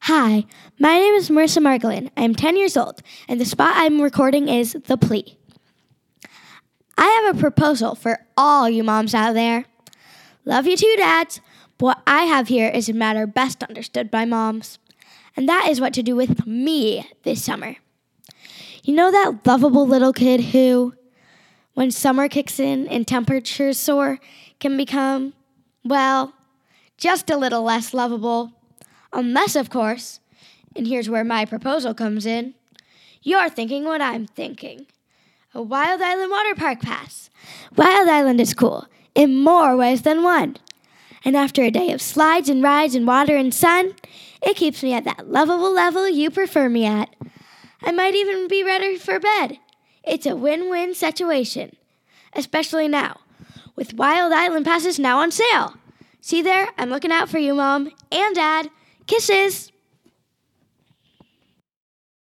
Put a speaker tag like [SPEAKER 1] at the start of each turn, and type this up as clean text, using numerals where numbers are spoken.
[SPEAKER 1] Hi, my name is Marissa Margolin. I am 10 years old, and the spot I'm recording is The Plea. I have a proposal for all you moms out there. Love you too, dads, but what I have here is a matter best understood by moms, and that is what to do with me this summer. You know that lovable little kid who, when summer kicks in and temperatures soar, can become, well, just a little less lovable. Unless, of course, and here's where my proposal comes in, you're thinking what I'm thinking. A Wild Island water park pass. Wild Island is cool in more ways than one. And after a day of slides and rides and water and sun, it keeps me at that lovable level you prefer me at. I might even be ready for bed. It's a win-win situation, especially now, with Wild Island passes now on sale. See there? I'm looking out for you, Mom and Dad. Kisses!